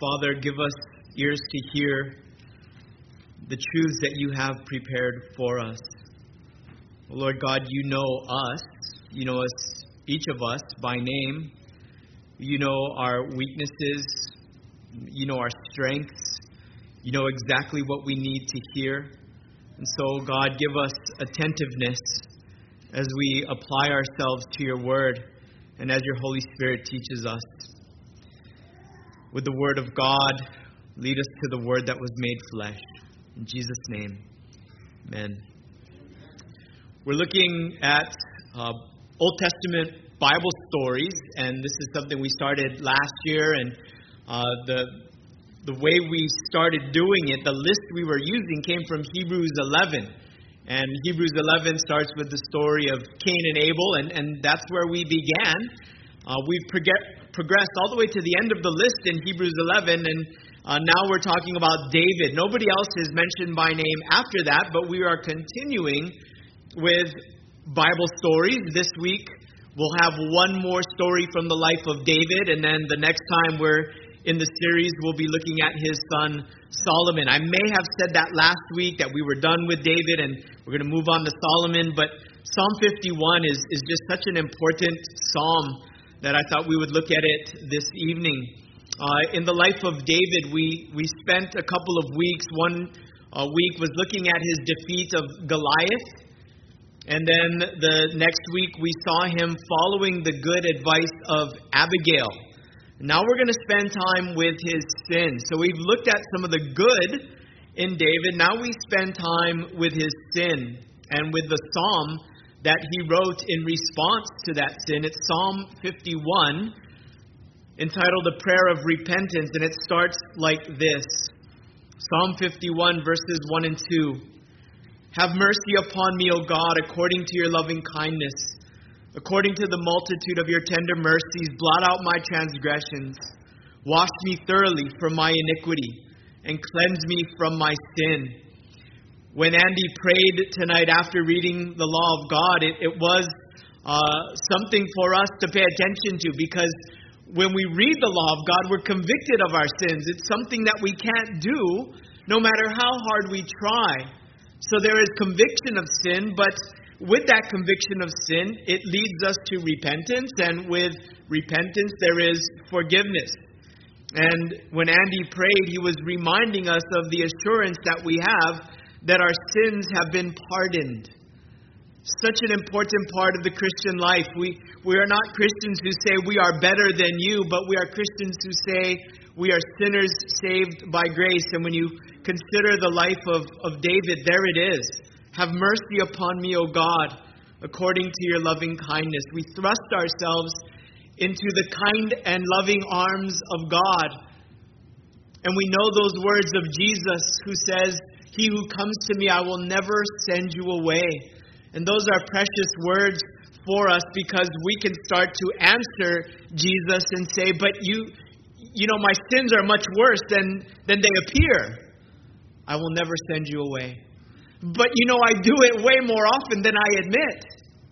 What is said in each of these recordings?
Father, give us ears to hear the truths that you have prepared for us. Lord God, you know us. You know us, each of us, by name. You know our weaknesses. You know our strengths. You know exactly what we need to hear. And so, God, give us attentiveness as we apply ourselves to your word and as your Holy Spirit teaches us. With the word of God, lead us to the word that was made flesh. In Jesus' name, amen. We're looking at Old Testament Bible stories, and this is something we started last year, and the way we started doing it, the list we were using came from Hebrews 11. And Hebrews 11 starts with the story of Cain and Abel, and that's where we began. We've progressed all the way to the end of the list in Hebrews 11, and now we're talking about David. Nobody else is mentioned by name after that, but we are continuing with Bible stories. This week we'll have one more story from the life of David, and then the next time we're in the series we'll be looking at his son Solomon. I may have said that last week that we were done with David and we're going to move on to Solomon, but Psalm 51 is just such an important psalm that I thought we would look at it this evening. In the life of David, we spent a couple of weeks. One week was looking at his defeat of Goliath. And then the next week we saw him following the good advice of Abigail. Now we're going to spend time with his sin. So we've looked at some of the good in David. Now we spend time with his sin and with the psalm that he wrote in response to that sin. It's Psalm 51, entitled A Prayer of Repentance, and it starts like this. Psalm 51, verses 1 and 2. Have mercy upon me, O God, according to your loving kindness. According to the multitude of your tender mercies, blot out my transgressions. Wash me thoroughly from my iniquity, and cleanse me from my sin. When Andy prayed tonight after reading the law of God, it was something for us to pay attention to, because when we read the law of God, we're convicted of our sins. It's something that we can't do no matter how hard we try. So there is conviction of sin, but with that conviction of sin, it leads us to repentance, and with repentance there is forgiveness. And when Andy prayed, he was reminding us of the assurance that we have that our sins have been pardoned. Such an important part of the Christian life. We are not Christians who say we are better than you, but we are Christians who say we are sinners saved by grace. And when you consider the life of David, there it is. Have mercy upon me, O God, according to your loving kindness. We thrust ourselves into the kind and loving arms of God. And we know those words of Jesus who says, he who comes to me, I will never send you away. And those are precious words for us, because we can start to answer Jesus and say, but you know, my sins are much worse than they appear. I will never send you away. But you know, I do it way more often than I admit.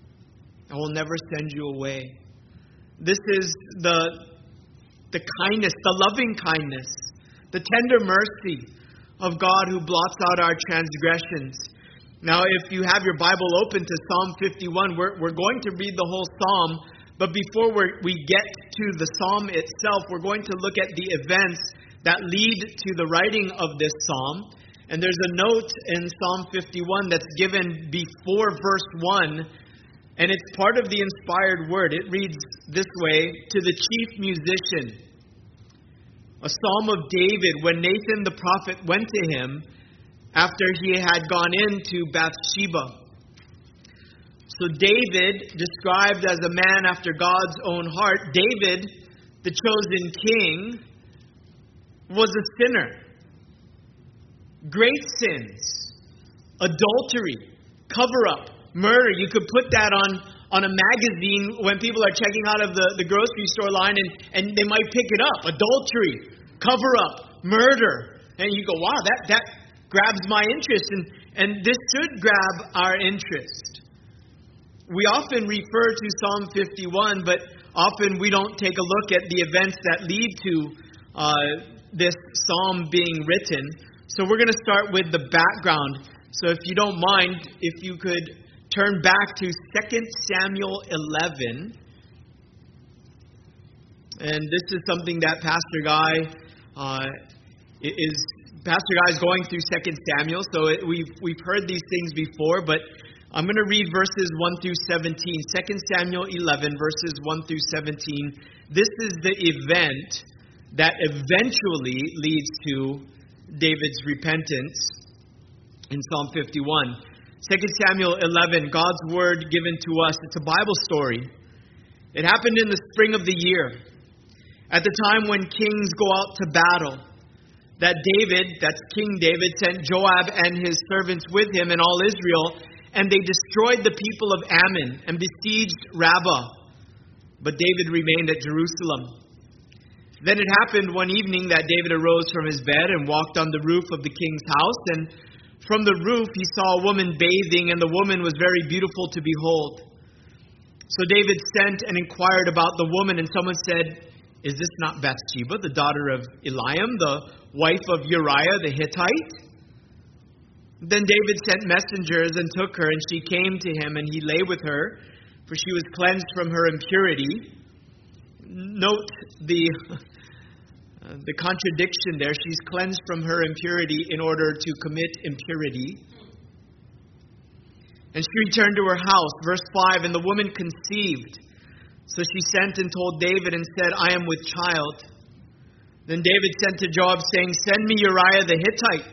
I will never send you away. This is the kindness, the loving kindness, the tender mercy of God who blots out our transgressions. Now, if you have your Bible open to Psalm 51, we're going to read the whole psalm. But before we get to the psalm itself, we're going to look at the events that lead to the writing of this psalm. And there's a note in Psalm 51 that's given before verse 1, and it's part of the inspired word. It reads this way: to the chief musician, a psalm of David when Nathan the prophet went to him after he had gone into Bathsheba. So David, described as a man after God's own heart, David, the chosen king, was a sinner. Great sins, adultery, cover-up, murder. You could put that on a magazine when people are checking out of the grocery store line, and they might pick it up. Adultery, cover-up, murder. And you go, wow, that grabs my interest. And this should grab our interest. We often refer to Psalm 51, but often we don't take a look at the events that lead to this psalm being written. So we're going to start with the background. So if you don't mind, if you could turn back to 2 Samuel 11. And this is something that Pastor Guy is going through 2 Samuel. So we've heard these things before, but I'm going to read verses 1 through 17. 2 Samuel 11, verses 1 through 17. This is the event that eventually leads to David's repentance in Psalm 51. 2 Samuel 11, God's word given to us. It's a Bible story. It happened in the spring of the year, at the time when kings go out to battle. That David, that's King David, sent Joab and his servants with him and all Israel, and they destroyed the people of Ammon and besieged Rabbah. But David remained at Jerusalem. Then it happened one evening that David arose from his bed and walked on the roof of the king's house. And from the roof he saw a woman bathing, and the woman was very beautiful to behold. So David sent and inquired about the woman, and someone said, "Is this not Bathsheba, the daughter of Eliam, the wife of Uriah the Hittite?" Then David sent messengers and took her, and she came to him, and he lay with her, for she was cleansed from her impurity. Note the contradiction there. She's cleansed from her impurity in order to commit impurity. And she returned to her house. Verse 5, and the woman conceived. So she sent and told David and said, "I am with child." Then David sent to Joab, saying, "Send me Uriah the Hittite."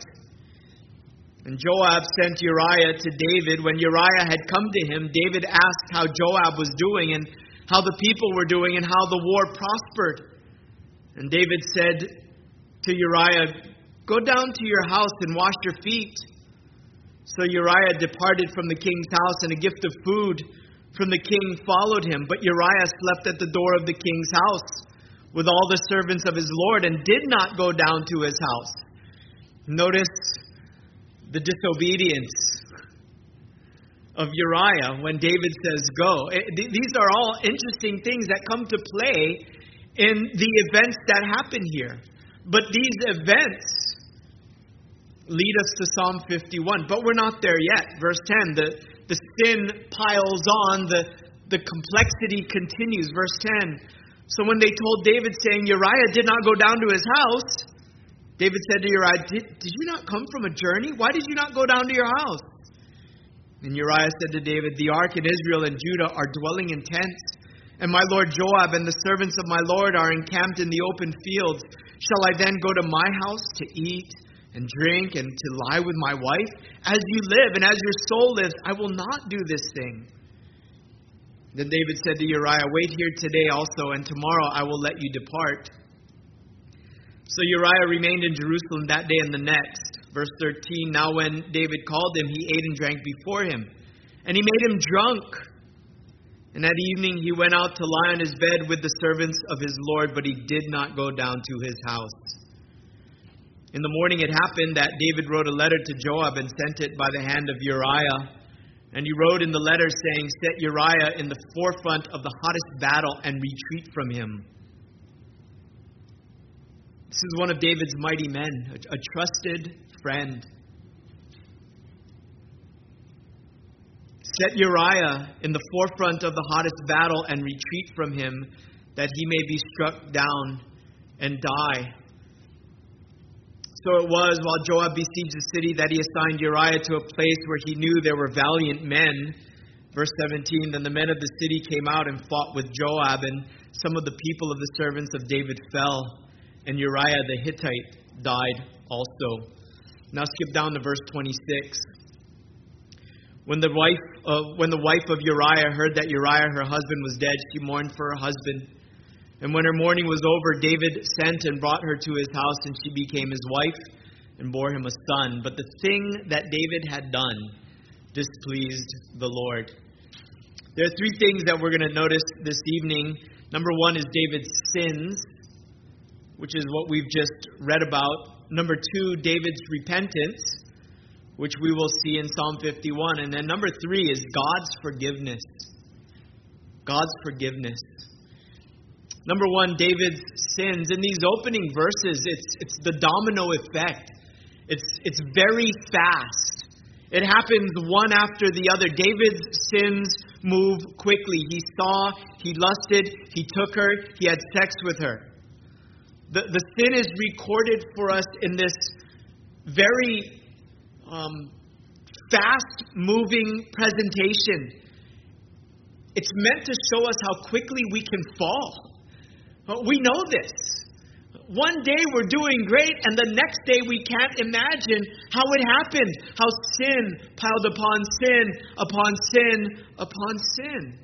And Joab sent Uriah to David. When Uriah had come to him, David asked how Joab was doing and how the people were doing and how the war prospered. And David said to Uriah, "Go down to your house and wash your feet." So Uriah departed from the king's house, and a gift of food from the king followed him. But Uriah slept at the door of the king's house with all the servants of his lord and did not go down to his house. Notice the disobedience of Uriah when David says go. These are all interesting things that come to play in the events that happen here. But these events lead us to Psalm 51. But we're not there yet. Verse 10, the sin piles on, the complexity continues. Verse 10, so when they told David, saying, "Uriah did not go down to his house," David said to Uriah, did you not come from a journey? Why did you not go down to your house? And Uriah said to David, "The ark in Israel and Judah are dwelling in tents, and my lord Joab and the servants of my lord are encamped in the open fields. Shall I then go to my house to eat and drink and to lie with my wife? As you live and as your soul lives, I will not do this thing." Then David said to Uriah, "Wait here today also, and tomorrow I will let you depart." So Uriah remained in Jerusalem that day and the next. Verse 13, now when David called him, he ate and drank before him, and he made him drunk. And that evening he went out to lie on his bed with the servants of his Lord, but he did not go down to his house. In the morning it happened that David wrote a letter to Joab and sent it by the hand of Uriah. And he wrote in the letter saying, "Set Uriah in the forefront of the hottest battle and retreat from him." This is one of David's mighty men, a trusted friend. Set Uriah in the forefront of the hottest battle and retreat from him, that he may be struck down and die. So it was, while Joab besieged the city, that he assigned Uriah to a place where he knew there were valiant men. Verse 17, then the men of the city came out and fought with Joab, and some of the people of the servants of David fell, and Uriah the Hittite died also. Now skip down to verse 26. When the wife of Uriah heard that Uriah, her husband, was dead, she mourned for her husband. And when her mourning was over, David sent and brought her to his house, and she became his wife and bore him a son. But the thing that David had done displeased the Lord. There are three things that we're going to notice this evening. Number one is David's sins, which is what we've just read about. Number two, David's repentance, which we will see in Psalm 51. And then number three is God's forgiveness. God's forgiveness. Number one, David's sins. In these opening verses, it's the domino effect. It's very fast. It happens one after the other. David's sins move quickly. He saw, he lusted, he took her, he had sex with her. The sin is recorded for us in this very fast-moving presentation. It's meant to show us how quickly we can fall. We know this. One day we're doing great, and the next day we can't imagine how it happened. How sin piled upon sin, upon sin, upon sin.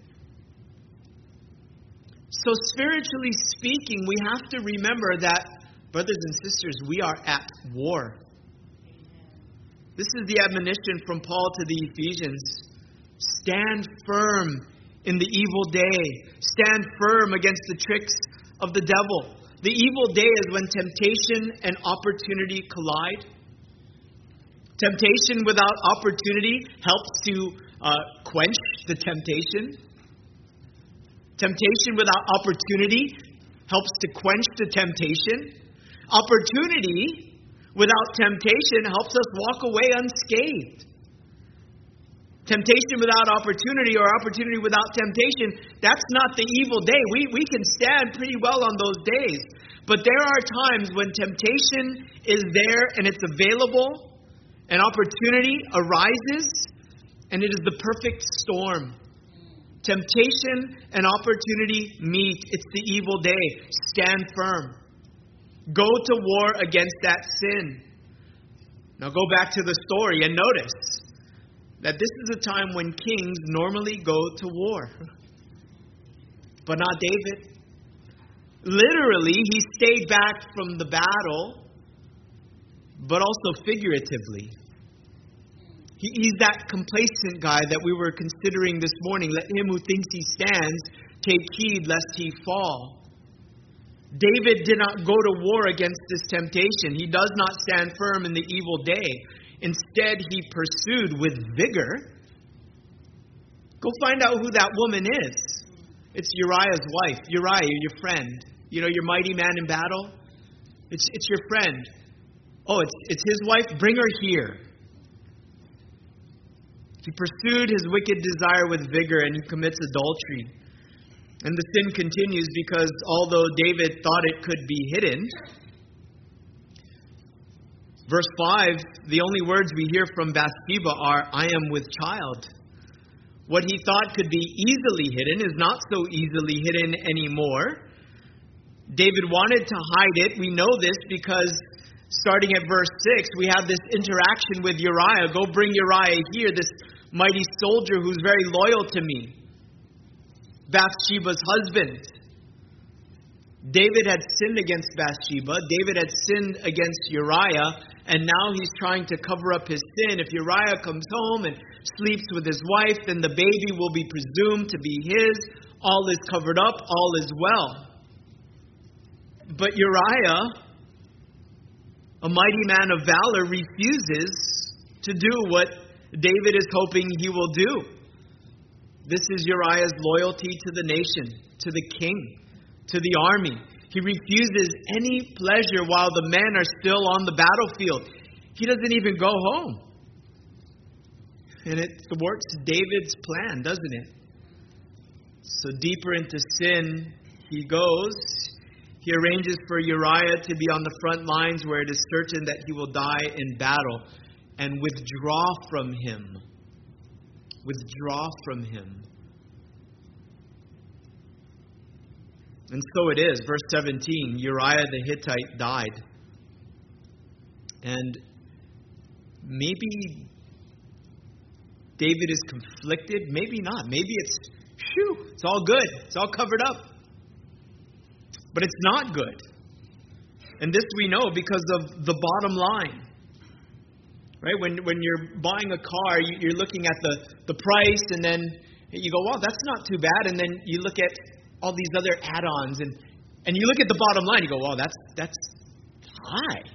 So spiritually speaking, we have to remember that, brothers and sisters, we are at war. This is the admonition from Paul to the Ephesians. Stand firm in the evil day. Stand firm against the tricks of the devil. The evil day is when temptation and opportunity collide. Temptation without opportunity helps to quench the temptation. Temptation without opportunity helps to quench the temptation. Opportunity without temptation helps us walk away unscathed. Temptation without opportunity, or opportunity without temptation, that's not the evil day. We can stand pretty well on those days. But there are times when temptation is there and it's available, and opportunity arises, and it is the perfect storm. Temptation and opportunity meet. It's the evil day. Stand firm. Go to war against that sin. Now go back to the story and notice that this is a time when kings normally go to war. But not David. Literally, he stayed back from the battle, but also figuratively. He's that complacent guy that we were considering this morning. Let him who thinks he stands take heed lest he fall. David did not go to war against this temptation. He does not stand firm in the evil day. Instead, he pursued with vigor. Go find out who that woman is. It's Uriah's wife. Uriah, your friend. You know, your mighty man in battle. It's your friend. Oh, it's his wife? Bring her here. He pursued his wicked desire with vigor, and he commits adultery. And the sin continues because although David thought it could be hidden, verse 5, the only words we hear from Bathsheba are, I am with child. What he thought could be easily hidden is not so easily hidden anymore. David wanted to hide it. We know this because starting at verse 6, we have this interaction with Uriah. Go bring Uriah here, this mighty soldier who's very loyal to me. Bathsheba's husband. David had sinned against Bathsheba. David had sinned against Uriah. And now he's trying to cover up his sin. If Uriah comes home and sleeps with his wife, then the baby will be presumed to be his. All is covered up. All is well. But Uriah, a mighty man of valor, refuses to do what David is hoping he will do. This is Uriah's loyalty to the nation, to the king, to the army. He refuses any pleasure while the men are still on the battlefield. He doesn't even go home. And it thwarts David's plan, doesn't it? So deeper into sin he goes. He arranges for Uriah to be on the front lines where it is certain that he will die in battle, and withdraw from him. Withdraw from him. And so it is. Verse 17, Uriah the Hittite died. And maybe David is conflicted. Maybe not. Maybe it's all good. It's all covered up. But it's not good. And this we know because of the bottom line. Right? When you're buying a car, you're looking at the price, and then you go, well, that's not too bad. And then you look at all these other add-ons, and you look at the bottom line, you go, wow, that's high.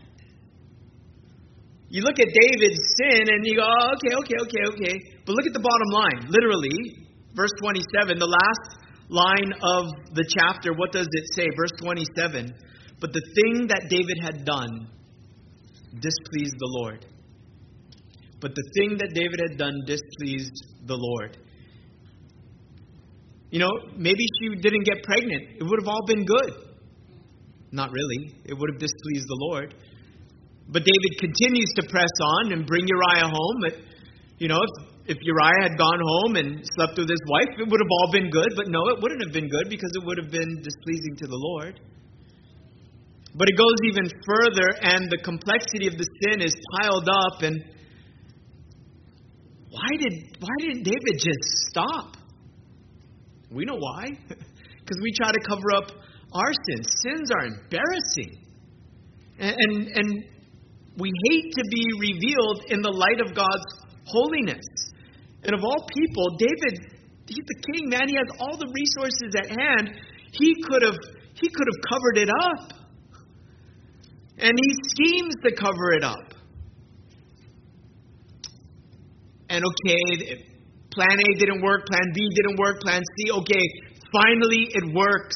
You look at David's sin, and you go, oh, okay. But look at the bottom line. Literally, verse 27, the last line of the chapter, what does it say? Verse 27. But the thing that David had done displeased the Lord. But the thing that David had done displeased the Lord. You know, maybe she didn't get pregnant. It would have all been good. Not really. It would have displeased the Lord. But David continues to press on and bring Uriah home. You know, if Uriah had gone home and slept with his wife, it would have all been good. But no, it wouldn't have been good because it would have been displeasing to the Lord. But it goes even further, and the complexity of the sin is piled up. And why didn't David just stop? We know why. Because we try to cover up our sins. Sins are embarrassing. And we hate to be revealed in the light of God's holiness. And of all people, David, he's the king, man. He has all the resources at hand. He could have covered it up. And he schemes to cover it up. And okay, plan A didn't work, plan B didn't work, plan C, okay, finally it works.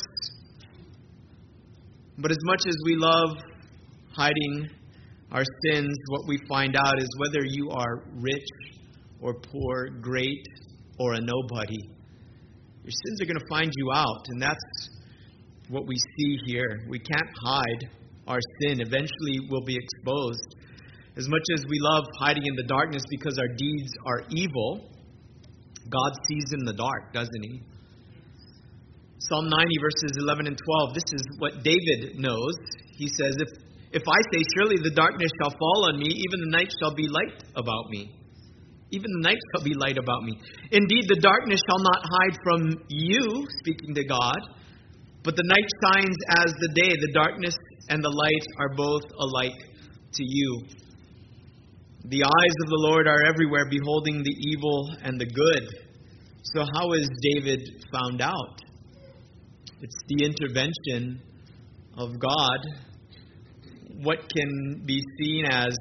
But as much as we love hiding our sins, what we find out is whether you are rich or poor, great or a nobody, your sins are going to find you out. And that's what we see here. We can't hide our sin. Eventually we'll be exposed. As much as we love hiding in the darkness because our deeds are evil, God sees in the dark, doesn't he? Psalm 90 verses 11 and 12, this is what David knows. He says, If I say, surely the darkness shall fall on me, even the night shall be light about me. Even the night shall be light about me. Indeed, the darkness shall not hide from you, speaking to God, but the night shines as the day. The darkness and the light are both alike to you. The eyes of the Lord are everywhere, beholding the evil and the good. So how is David found out? It's the intervention of God. What can be seen as,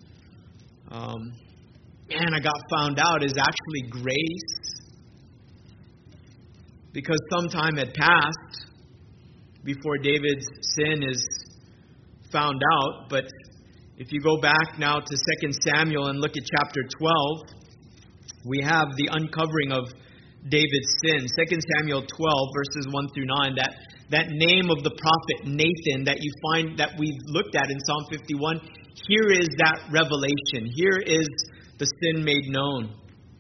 I got found out, is actually grace. Because some time had passed before David's sin is found out. But if you go back now to 2 Samuel and look at chapter 12, we have the uncovering of David's sin. 2 Samuel 12, verses 1 through 9, that name of the prophet Nathan that you find, that we've looked at in Psalm 51, here is that revelation. Here is the sin made known.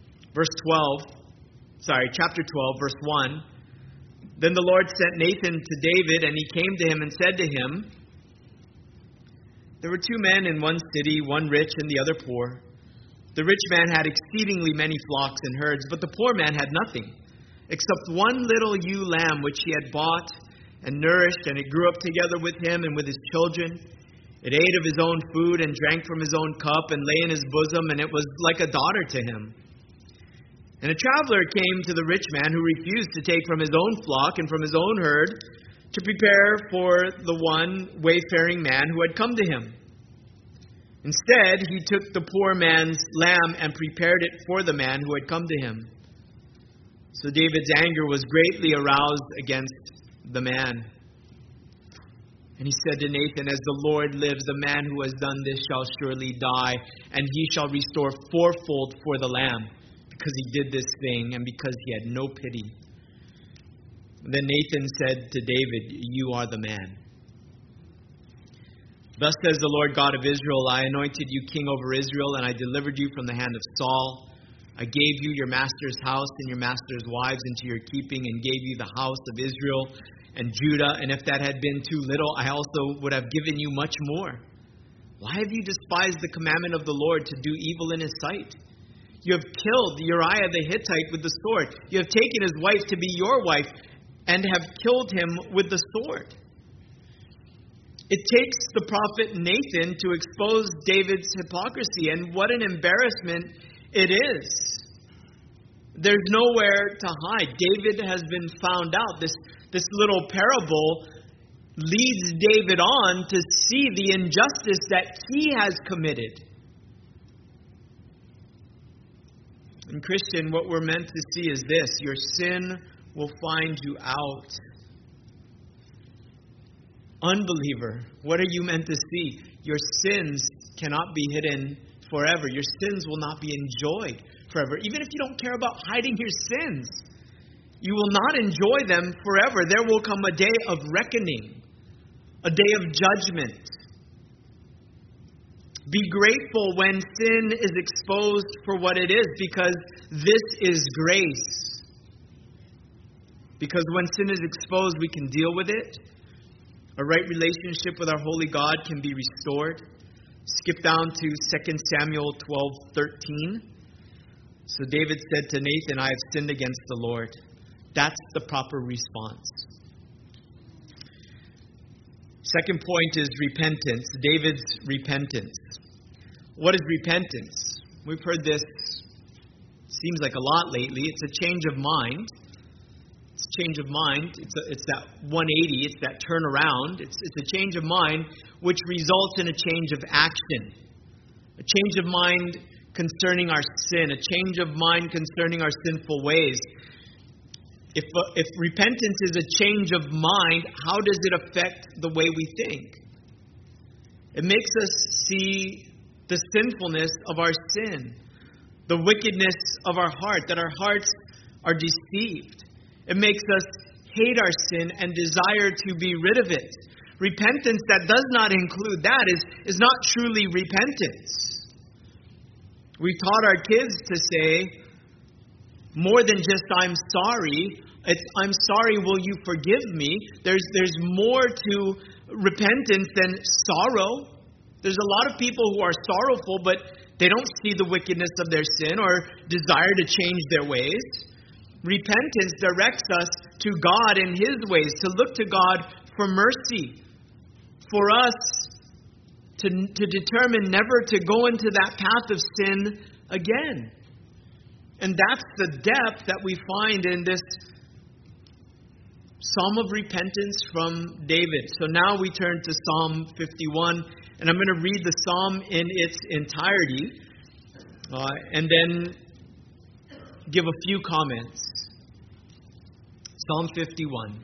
Chapter 12, verse 1. Then the Lord sent Nathan to David, and he came to him and said to him, there were two men in one city, one rich and the other poor. The rich man had exceedingly many flocks and herds, but the poor man had nothing, except one little ewe lamb which he had bought and nourished, and it grew up together with him and with his children. It ate of his own food and drank from his own cup and lay in his bosom, and it was like a daughter to him. And a traveler came to the rich man, who refused to take from his own flock and from his own herd to prepare for the one wayfaring man who had come to him. Instead, he took the poor man's lamb and prepared it for the man who had come to him. So David's anger was greatly aroused against the man. And he said to Nathan, as the Lord lives, the man who has done this shall surely die, and he shall restore fourfold for the lamb, because he did this thing and because he had no pity. Then Nathan said to David, you are the man. Thus says the Lord God of Israel, I anointed you king over Israel, and I delivered you from the hand of Saul. I gave you your master's house and your master's wives into your keeping, and gave you the house of Israel and Judah. And if that had been too little, I also would have given you much more. Why have you despised the commandment of the Lord to do evil in his sight? You have killed Uriah the Hittite with the sword. You have taken his wife to be your wife, and have killed him with the sword. It takes the prophet Nathan to expose David's hypocrisy, and what an embarrassment it is. There's nowhere to hide. David has been found out. This little parable leads David on to see the injustice that he has committed. And Christian, what we're meant to see is this: your sin will find you out. Unbeliever, what are you meant to see? Your sins cannot be hidden forever. Your sins will not be enjoyed forever. Even if you don't care about hiding your sins, you will not enjoy them forever. There will come a day of reckoning, a day of judgment. Be grateful when sin is exposed for what it is, because this is grace. Because when sin is exposed, we can deal with it. A right relationship with our holy God can be restored. Skip down to 2 Samuel 12:13. So David said to Nathan, I have sinned against the Lord. That's the proper response. Second point is repentance. David's repentance. What is repentance? We've heard this, seems like a lot lately. It's a change of mind. It's a change of mind. It's that 180. It's that turnaround. It's a change of mind which results in a change of action. A change of mind concerning our sin. A change of mind concerning our sinful ways. If repentance is a change of mind, how does it affect the way we think? It makes us see the sinfulness of our sin, the wickedness of our heart, that our hearts are deceived. It makes us hate our sin and desire to be rid of it. Repentance that does not include that is not truly repentance. We taught our kids to say, more than just I'm sorry, it's I'm sorry, will you forgive me? There's more to repentance than sorrow. There's a lot of people who are sorrowful, but they don't see the wickedness of their sin or desire to change their ways. Repentance directs us to God in His ways, to look to God for mercy, for us to determine never to go into that path of sin again. And that's the depth that we find in this Psalm of repentance from David. So now we turn to Psalm 51, and I'm going to read the psalm in its entirety, and then give a few comments. Psalm 51.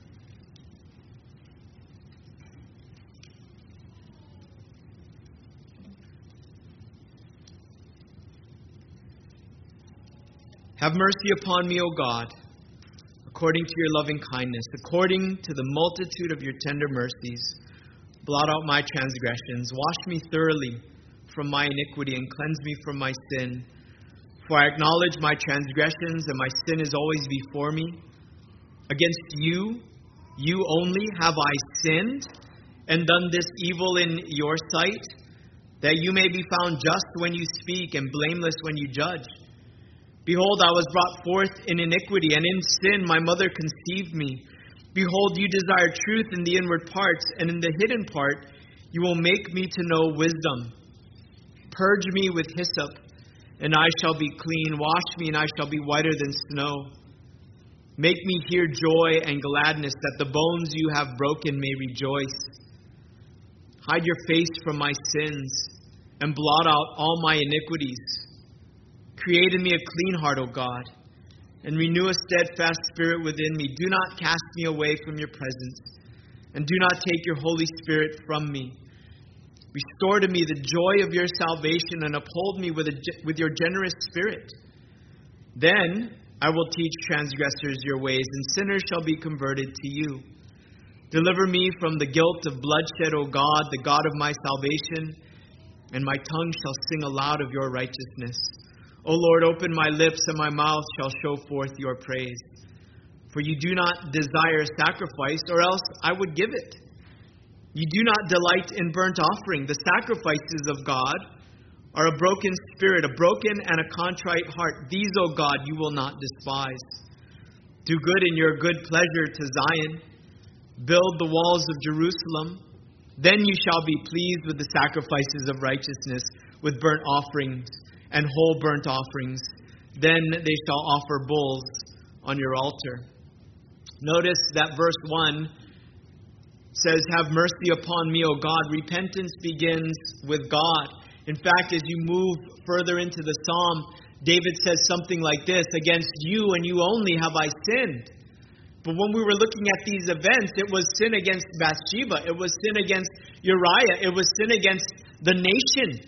Have mercy upon me, O God, according to your loving kindness, according to the multitude of your tender mercies. Blot out my transgressions. Wash me thoroughly from my iniquity and cleanse me from my sin. For I acknowledge my transgressions, and my sin is always before me. Against you, you only, have I sinned and done this evil in your sight, that you may be found just when you speak and blameless when you judge. Behold, I was brought forth in iniquity, and in sin my mother conceived me. Behold, you desire truth in the inward parts, and in the hidden part you will make me to know wisdom. Purge me with hyssop, and I shall be clean. Wash me, and I shall be whiter than snow. Make me hear joy and gladness, that the bones you have broken may rejoice. Hide your face from my sins, and blot out all my iniquities. Create in me a clean heart, O God, and renew a steadfast spirit within me. Do not cast me away from your presence, and do not take your Holy Spirit from me. Restore to me the joy of your salvation, and uphold me with your generous spirit. Then I will teach transgressors your ways, and sinners shall be converted to you. Deliver me from the guilt of bloodshed, O God, the God of my salvation, and my tongue shall sing aloud of your righteousness. O Lord, open my lips, and my mouth shall show forth your praise. For you do not desire sacrifice, or else I would give it. You do not delight in burnt offering. The sacrifices of God are a broken spirit, a broken and a contrite heart. These, O God, you will not despise. Do good in your good pleasure to Zion. Build the walls of Jerusalem. Then you shall be pleased with the sacrifices of righteousness, with burnt offerings and whole burnt offerings. Then they shall offer bulls on your altar. Notice that verse 1 says, have mercy upon me, O God. Repentance begins with God. In fact, as you move further into the psalm, David says something like this, against you and you only have I sinned. But when we were looking at these events, it was sin against Bathsheba. It was sin against Uriah. It was sin against the nation.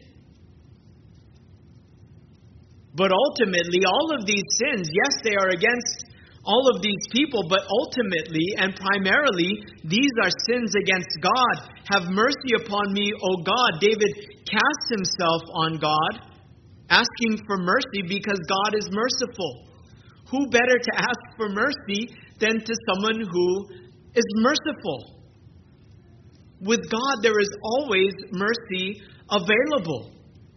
But ultimately, all of these sins, yes, they are against all of these people, but ultimately and primarily, these are sins against God. Have mercy upon me, O God. David casts himself on God, asking for mercy because God is merciful. Who better to ask for mercy than to someone who is merciful? With God, there is always mercy available.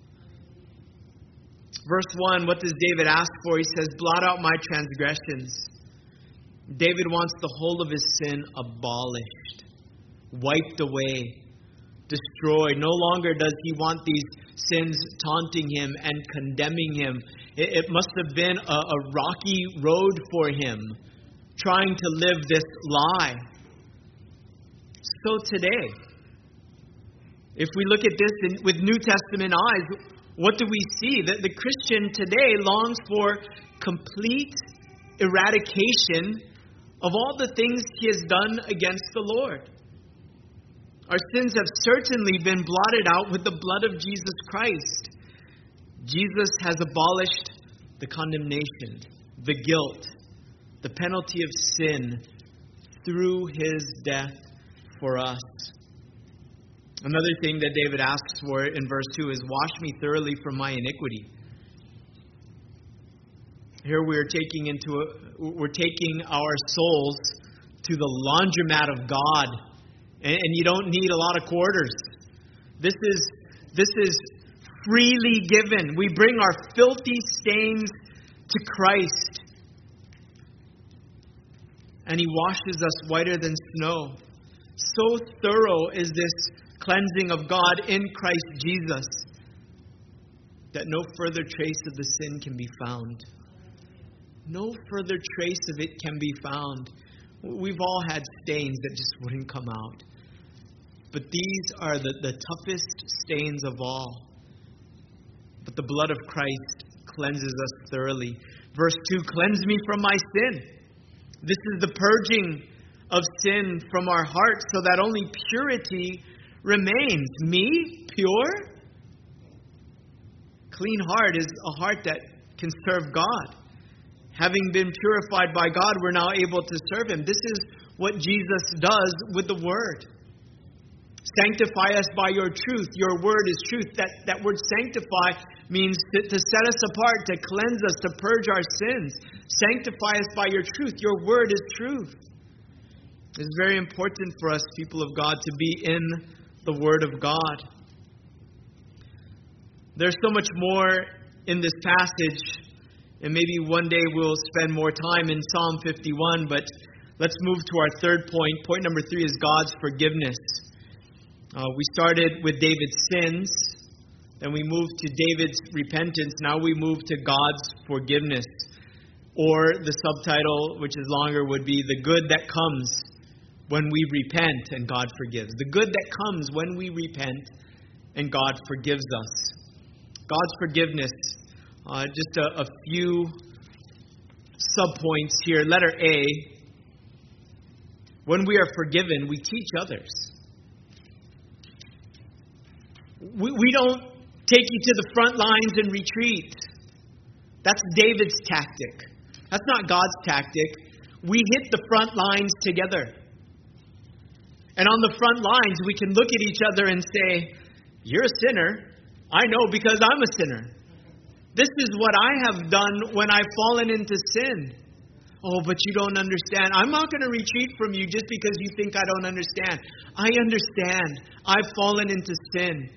Verse 1, what does David ask for? He says, blot out my transgressions. David wants the whole of his sin abolished, wiped away, destroyed. No longer does he want these sins taunting him and condemning him. It must have been a rocky road for him, trying to live this lie. So today, if we look at this with New Testament eyes, what do we see? That the Christian today longs for complete eradication of all the things he has done against the Lord. Our sins have certainly been blotted out with the blood of Jesus Christ. Jesus has abolished the condemnation, the guilt, the penalty of sin through his death for us. Another thing that David asks for in verse 2 is, wash me thoroughly from my iniquity. Here we're taking our souls to the laundromat of God, and you don't need a lot of quarters. This is freely given. We bring our filthy stains to Christ, and he washes us whiter than snow. So thorough is this cleansing of God in Christ Jesus that no further trace of the sin can be found. No further trace of it can be found. We've all had stains that just wouldn't come out. But these are the toughest stains of all. But the blood of Christ cleanses us thoroughly. Verse 2, cleanse me from my sin. This is the purging of sin from our hearts so that only purity remains. Me, pure? Clean heart is a heart that can serve God. Having been purified by God, we're now able to serve him. This is what Jesus does with the word. Sanctify us by your truth. Your word is truth. That word sanctify means to set us apart, to cleanse us, to purge our sins. Sanctify us by your truth. Your word is truth. It's very important for us, people of God, to be in the word of God. There's so much more in this passage, and maybe one day we'll spend more time in Psalm 51, but let's move to our third point. Point number 3 is God's forgiveness. We started with David's sins, then we moved to David's repentance. Now we move to God's forgiveness. Or the subtitle, which is longer, would be the good that comes when we repent and God forgives. The good that comes when we repent and God forgives us. God's forgiveness. Just a few subpoints here. Letter A. When we are forgiven, we teach others. We don't take you to the front lines and retreat. That's David's tactic. That's not God's tactic. We hit the front lines together. And on the front lines, we can look at each other and say, you're a sinner. I know because I'm a sinner. This is what I have done when I've fallen into sin. Oh, but you don't understand. I'm not going to retreat from you just because you think I don't understand. I understand. I've fallen into sin.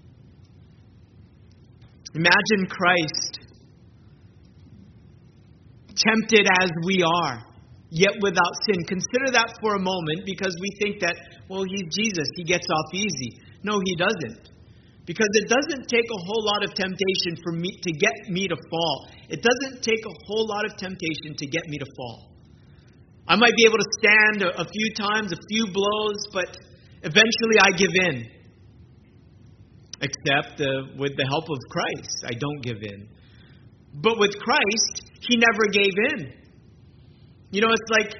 Imagine Christ, tempted as we are, yet without sin. Consider that for a moment, because we think that, well, he's Jesus. He gets off easy. No, he doesn't. Because it doesn't take a whole lot of temptation for me to get me to fall. It doesn't take a whole lot of temptation to get me to fall. I might be able to stand a few times, a few blows, but eventually I give in. Except with the help of Christ, I don't give in. But with Christ, he never gave in. You know, it's like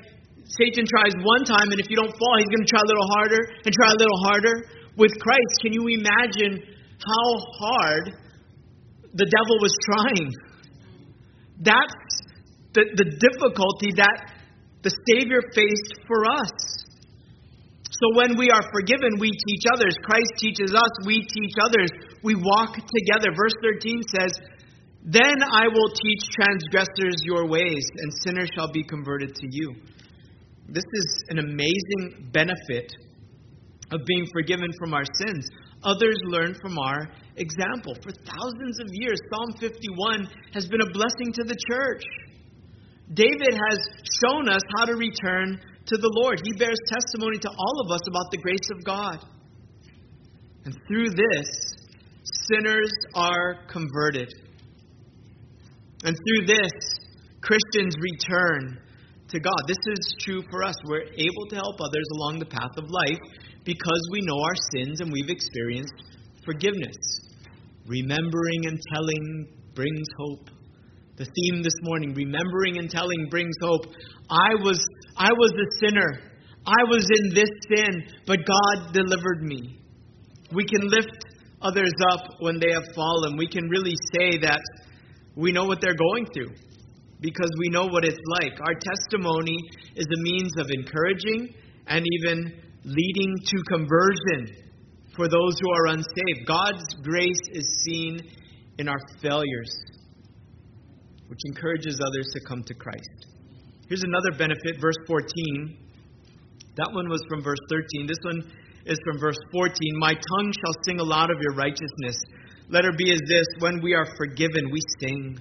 Satan tries one time, and if you don't fall, he's going to try a little harder and try a little harder. With Christ, can you imagine how hard the devil was trying? That's the difficulty that the Savior faced for us. So when we are forgiven, we teach others. Christ teaches us, we teach others. We walk together. Verse 13 says, "Then I will teach transgressors your ways, and sinners shall be converted to you." This is an amazing benefit of being forgiven from our sins. Others learn from our example. For thousands of years, Psalm 51 has been a blessing to the church. David has shown us how to return to the Lord. He bears testimony to all of us about the grace of God. And through this, sinners are converted. And through this, Christians return to God. This is true for us. We're able to help others along the path of life because we know our sins and we've experienced forgiveness. Remembering and telling brings hope. The theme this morning, remembering and telling brings hope. I was a sinner. I was in this sin, but God delivered me. We can lift others up when they have fallen. We can really say that we know what they're going through because we know what it's like. Our testimony is a means of encouraging and even leading to conversion for those who are unsaved. God's grace is seen in our failures, which encourages others to come to Christ. Here's another benefit, verse 14. That one was from verse 13. This one is from verse 14. "My tongue shall sing aloud of your righteousness." Letter B is this: when we are forgiven, we sing.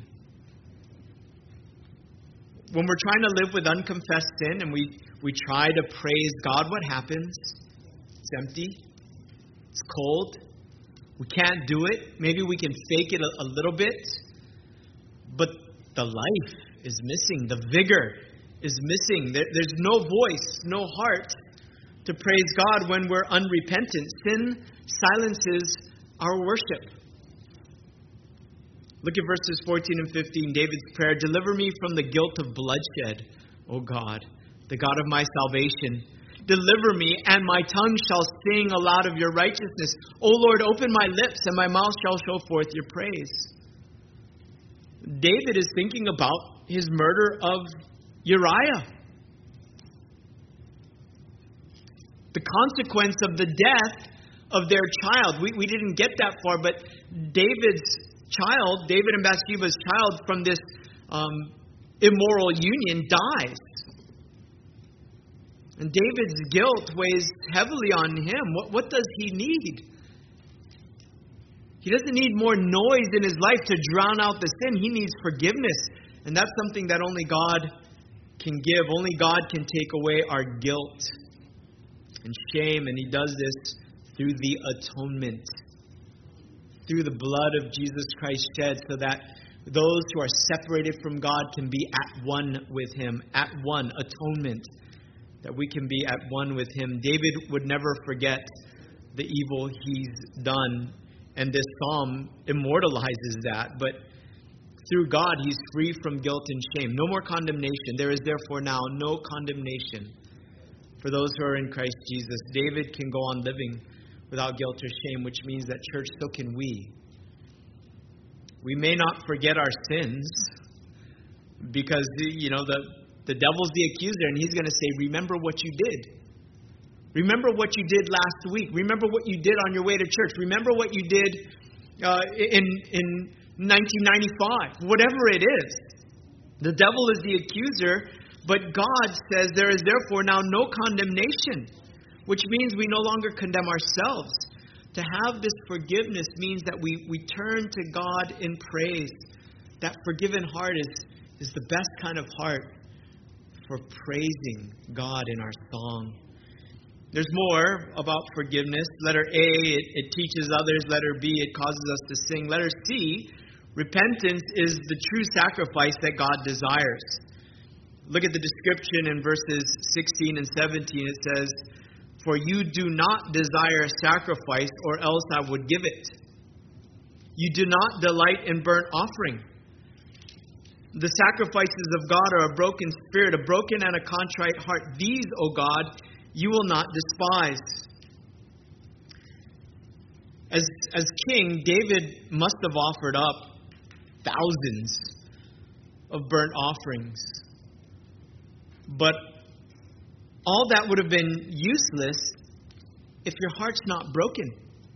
When we're trying to live with unconfessed sin and we try to praise God, what happens? It's empty. It's cold. We can't do it. Maybe we can fake it a little bit. But the life is missing. The vigor is missing. There's no voice, no heart to praise God when we're unrepentant. Sin silences our worship. Look at verses 14 and 15. David's prayer: "Deliver me from the guilt of bloodshed, O God, the God of my salvation. Deliver me, and my tongue shall sing aloud of your righteousness. O Lord, open my lips, and my mouth shall show forth your praise." David is thinking about his murder of Uriah. The consequence of the death of their child. We didn't get that far, but David and Bathsheba's child from this immoral union dies. And David's guilt weighs heavily on him. What does he need? He doesn't need more noise in his life to drown out the sin. He needs forgiveness. And that's something that only God can give. Only God can take away our guilt and shame. And He does this through the atonement. Through the blood of Jesus Christ shed, so that those who are separated from God can be at one with Him. At one. Atonement. That we can be at one with Him. David would never forget the evil he's done. And this psalm immortalizes that. But through God, he's free from guilt and shame. No more condemnation. There is therefore now no condemnation for those who are in Christ Jesus. David can go on living without guilt or shame, which means that, church, so can we. We may not forget our sins because, the devil's the accuser, and he's going to say, remember what you did. Remember what you did last week. Remember what you did on your way to church. Remember what you did in 1995. Whatever it is. The devil is the accuser, but God says there is therefore now no condemnation, which means we no longer condemn ourselves. To have this forgiveness means that we turn to God in praise. That forgiven heart is the best kind of heart for praising God in our song. There's more about forgiveness. Letter A, it teaches others. Letter B, it causes us to sing. Letter C, repentance is the true sacrifice that God desires. Look at the description in verses 16 and 17. It says, "For you do not desire sacrifice, or else I would give it. You do not delight in burnt offering." The sacrifices of God are a broken spirit, a broken and a contrite heart. These, O God, you will not despise. As king, David must have offered up thousands of burnt offerings. But all that would have been useless if your heart's not broken.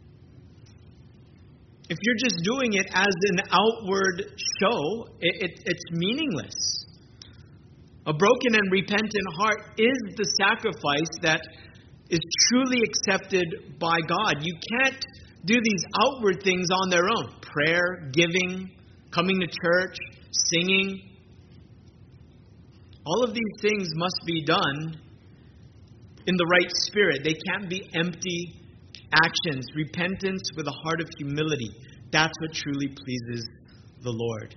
If you're just doing it as an outward show, it's meaningless. A broken and repentant heart is the sacrifice that is truly accepted by God. You can't do these outward things on their own. Prayer, giving, coming to church, singing. All of these things must be done in the right spirit. They can't be empty actions. Repentance with a heart of humility. That's what truly pleases the Lord.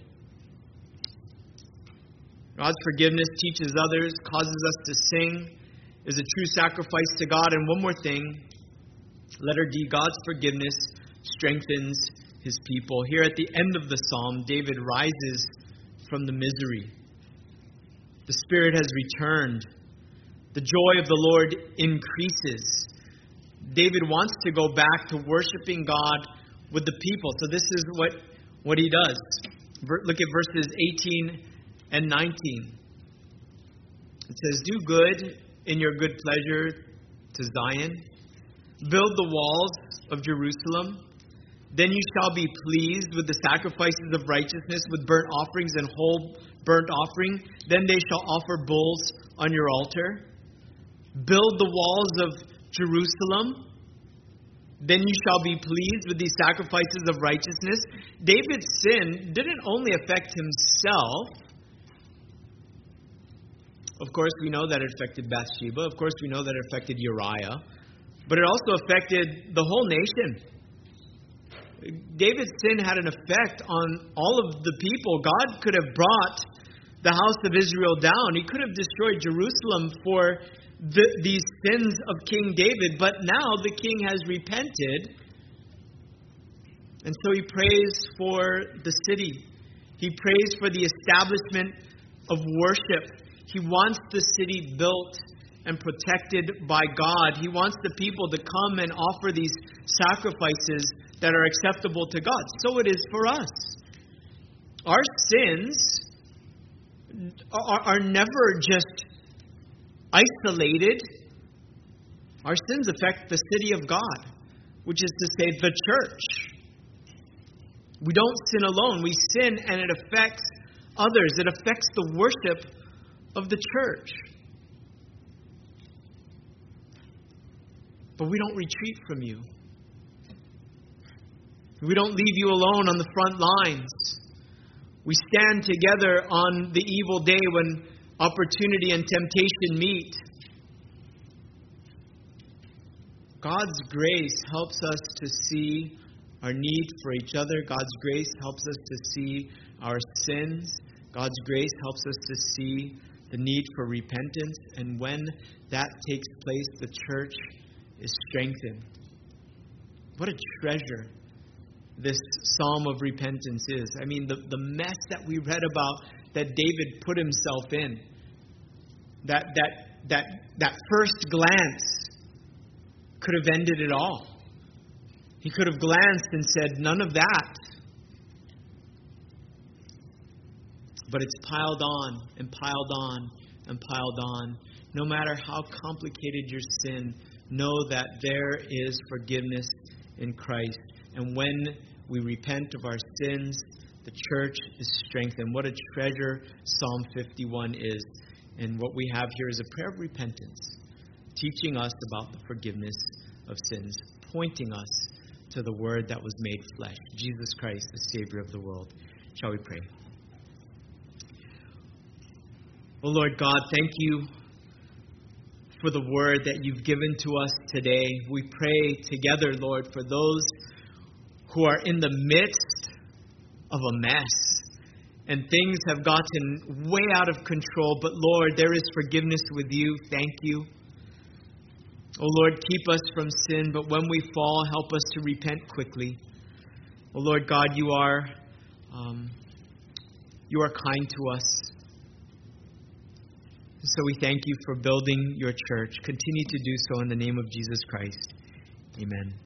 God's forgiveness teaches others, causes us to sing, is a true sacrifice to God. And one more thing, letter D, God's forgiveness strengthens his people. Here at the end of the psalm, David rises from the misery. The Spirit has returned. The joy of the Lord increases. David wants to go back to worshiping God with the people. So this is what he does. Look at verses 18 and 19. It says, "Do good in your good pleasure to Zion. Build the walls of Jerusalem. Then you shall be pleased with the sacrifices of righteousness, with burnt offerings and whole burnt offering. Then they shall offer bulls on your altar. Build the walls of Jerusalem. Then you shall be pleased with these sacrifices of righteousness." David's sin didn't only affect himself. Of course, we know that it affected Bathsheba. Of course, we know that it affected Uriah. But it also affected the whole nation. David's sin had an effect on all of the people. God could have brought the house of Israel down. He could have destroyed Jerusalem for these sins of King David. But now the king has repented. And so he prays for the city. He prays for the establishment of worship. He wants the city built and protected by God. He wants the people to come and offer these sacrifices that are acceptable to God. So it is for us. Our sins are never just isolated. Our sins affect the city of God, which is to say the church. We don't sin alone. We sin and it affects others. It affects the worship of the church. But we don't retreat from you. We don't leave you alone on the front lines. We stand together on the evil day when opportunity and temptation meet. God's grace helps us to see our need for each other. God's grace helps us to see our sins. God's grace helps us to see the need for repentance. And when that takes place, the church is strengthened. What a treasure this psalm of repentance is. I mean, the mess that we read about that David put himself in, that first glance could have ended it all. He could have glanced and said, none of that. But it's piled on and piled on and piled on. No matter how complicated your sin, know that there is forgiveness in Christ. And when we repent of our sins, the church is strengthened. What a treasure Psalm 51 is. And what we have here is a prayer of repentance, teaching us about the forgiveness of sins, pointing us to the Word that was made flesh, Jesus Christ, the Savior of the world. Shall we pray? Oh Lord God, thank you for the Word that you've given to us today. We pray together, Lord, for those who are in the midst of a mess and things have gotten way out of control. But Lord, there is forgiveness with you. Thank you. Oh Lord, keep us from sin, but when we fall, help us to repent quickly. Oh Lord God, you are You are kind to us. So we thank you for building your church. Continue to do so in the name of Jesus Christ. Amen.